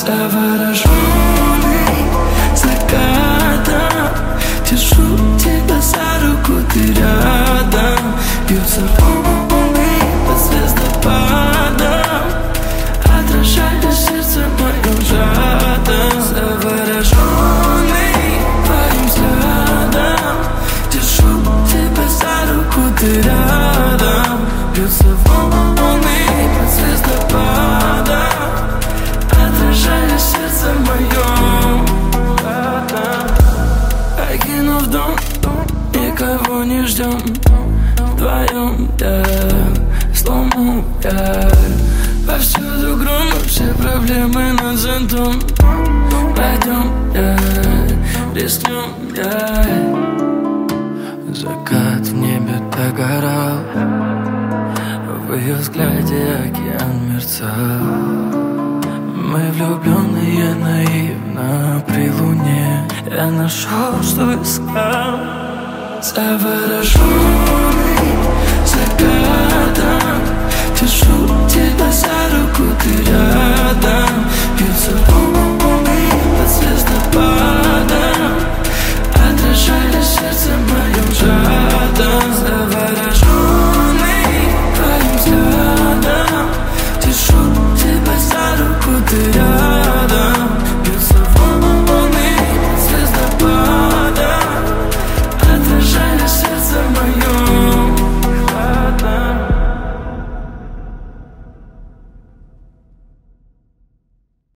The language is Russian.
Завороженный закатом, держу тебя за руку, ты рядом. Бьются волны под звездопадом, отражая сердце моим жадом. Завороженный твоим взглядом, держу тебя за руку, ты рядом. Бьются волны под звездопадом, отражая сердце моем. Покинув дом, никого не ждем. Вдвоем, словно повсюду гром, все проблемы над зонтом. Пойдем, рискнем, Закат в небе догорал, в ее взгляде океан мерцал. Мы влюбленные наивно при луне. Я нашел, что искал. Завороженный закатом, держу тебя за руку, ты рядом. Бьются волны под звездопадом,